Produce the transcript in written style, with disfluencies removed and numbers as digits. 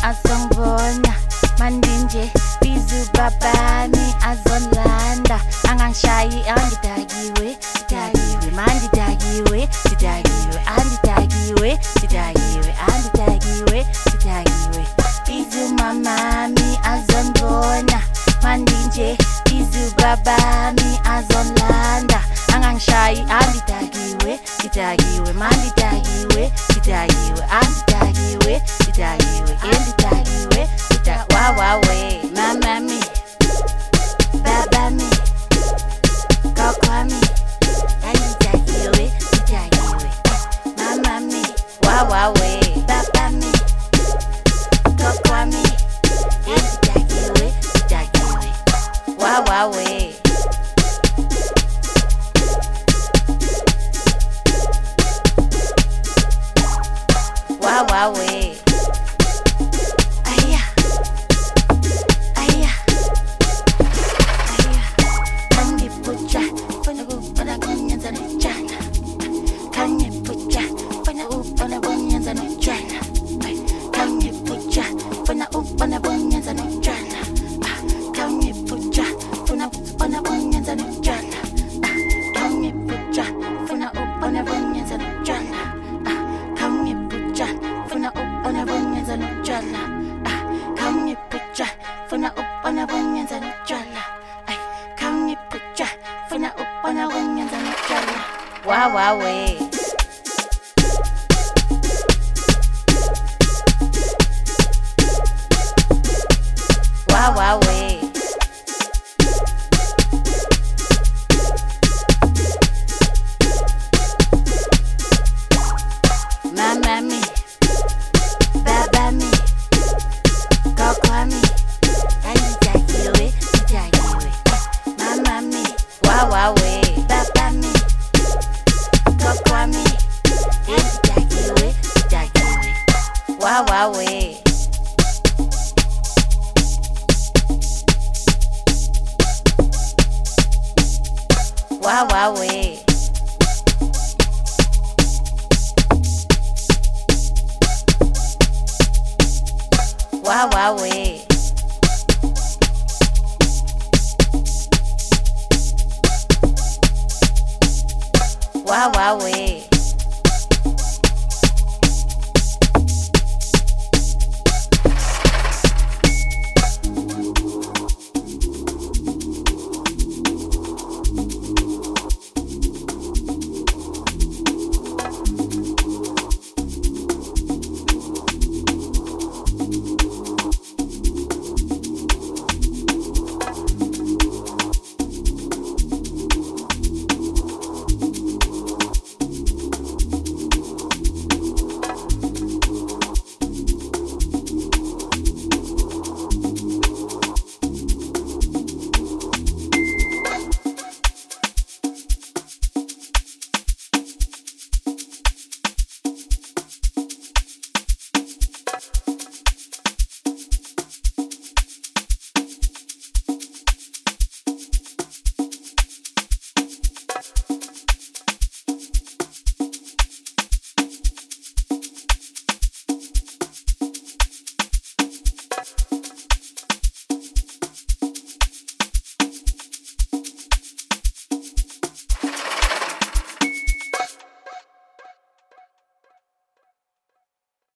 azongibona mandinje bizu babami azonlanda angangishayi angidakiwe dakiwe mandidakiwe didakiwe andidakiwe didakiwe andidakiwe didakiwe bizu mamami azongibona mandinje bizu babami azonlanda angangishayi andidakiwe didakiwe mandidakiwe didakiwe andidakiwe didakiwe andidakiwe wawawe mamami babami kokwami andidakiwe didakiwe mamami wawawe babami kokwami andidakiwe didakiwe wawawe wawawe aya aya aya kangipucha funa kunyenza nojana kangipucha funa kunyenza nojana kangipucha funa kunyenza nojana kangipucha funa kunyenza nojana kangipucha funa kunyenza nojana kangipucha funa kunyenza nojana kangipucha funa kunyenza nojana kangipucha funa kunyenza nojana wawawe wawawe mamami babami kokwami andidakiwe didakiwe mamami wawawe babami kokwami andidakiwe didakiwe wawawe wawawe wawawe wawawe